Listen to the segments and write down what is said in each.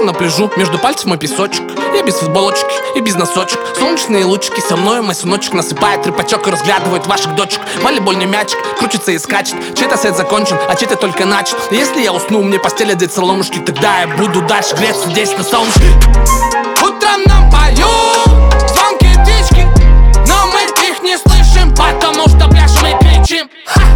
на пляжу, между пальцев мой песочек. Я без футболочки и без носочек. Солнечные лучики, со мной мой сыночек насыпает трепачок и разглядывает ваших дочек. Волейбольный мячик крутится и скачет. Чей-то сет закончен, а чей-то только начат. Если я усну, мне постель одеть соломушки, тогда я буду дальше греться здесь на солнышке. Утром нам поют звонкие птички, но мы их не слышим, потому что пляж мы кричим.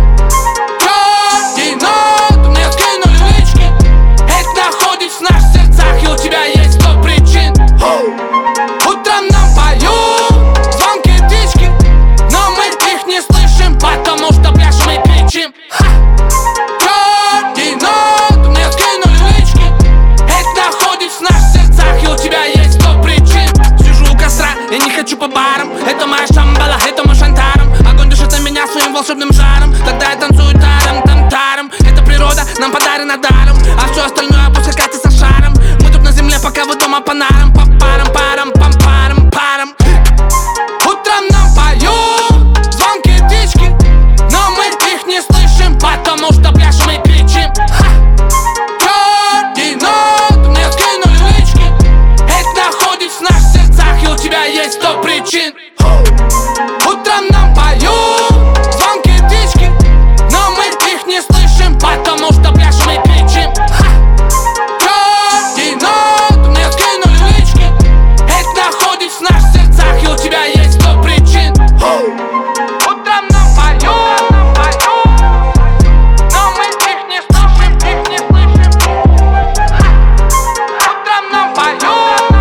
Координаты мне скинули лички. Это находится в наших сердцах, и у тебя есть 100 причин. Утром нам поют звонкие птички, но мы их не слышим, потому что пляж мы кричим. Координаты мне скинули лички. Это находится в наших сердцах, и у тебя есть 100 причин. Сижу у костра, я не хочу по барам. Это моя шамбала, это мой шантаром. Огонь дышит на меня своим волшебным жаром. Тогда я танцую тарам-там-таром. Это природа нам подарена даром, а все остальное пускай катится шаром. Мы тут на земле, пока вы дома по нарам. Пам-парам-пам-парам-парам. Утром нам поют звонкие птички, но мы их не слышим, потому что пляж мы кричим. Координаты мне скинули лички. Это находится в наших сердцах, и у тебя есть 100 причин. Утром нам поют звонкие птички, но мы их не слышим, потому что пляж мы кричим. Координаты мне скинули лички. Это находится в наших сердцах, и у тебя есть 100 причин. Утром нам поют, но мы их не слышим, Утром нам поют,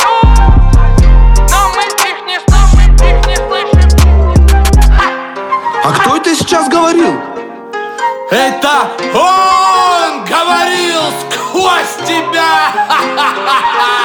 но мы их не слышим, А кто это сейчас говорил? Это он говорил сквозь тебя!